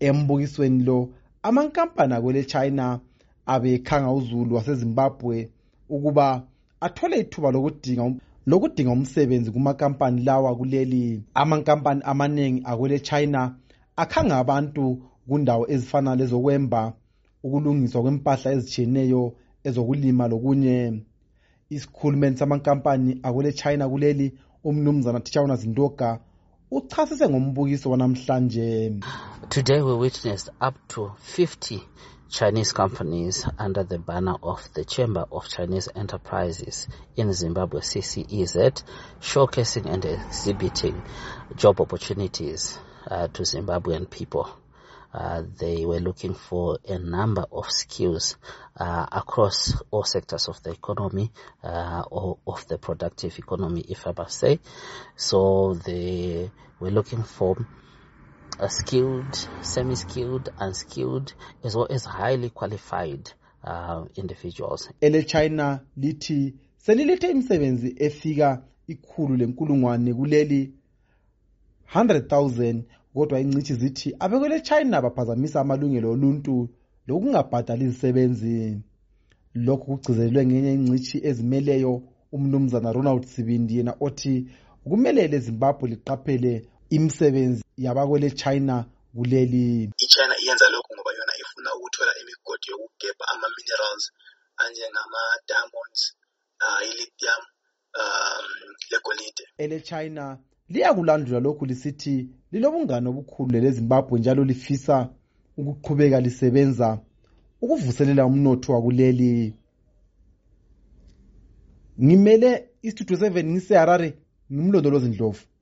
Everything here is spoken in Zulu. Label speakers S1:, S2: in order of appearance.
S1: Embukisweni lo amankampani akwele China abekhanga uzulu waseZimbabwe ukuba athole ithuba lokudinga umsebenzi kumakampani lawa kuleli. Amankampani amaningi akwele China akhanga abantu kundawo ezifana lezokwemba, ukulungiswa kwempahla ezitshiyeneyo, ezokulima lokunye. Isikhulumeni samankampani akwele China kuleli, umnumzana Tshawuna Zindoka, uchasise ngombukiso wanamhlanje.
S2: Today we witnessed up to 50 Chinese companies under the banner of the Chamber of Chinese Enterprises in Zimbabwe, CCEZ, showcasing and exhibiting job opportunities to Zimbabwean people. They were looking for a number of skills across all sectors of the economy, or of the productive economy, if I must say. So they were looking for skilled, semi-skilled, unskilled, as well as highly qualified individuals.
S1: Ele China lithi selilethe imisebenzi efika 100,000 kuleli 100,000, kodwa ingcithi zithi abekwele China baphazamisa amalungelo oluntu lokungabhadali izisebenzi. Lokhu kugcizelwe ngenye ingcithi ezimeleyo, umnumzana Ronald Sibindi, yena othi kumele Zimbabwe liqaphele imisebenzi yabakwele China kuleli.
S3: iChina iyenza lokhu ngoba yona ifuna ukuthola imigodi yokugebha ama-minerals anjengama-diamonds, i-lithium, legolide.
S1: Ele China liyakulandula lokhu lisithi lilobungane obukhulu leZimbabwe njalo lifisa ukuqhubeka lisebenza ukuvuselela umnotho wakuleli. Ngimele istudio 7 ngise Harare, ngimlondolozi Ndlovu.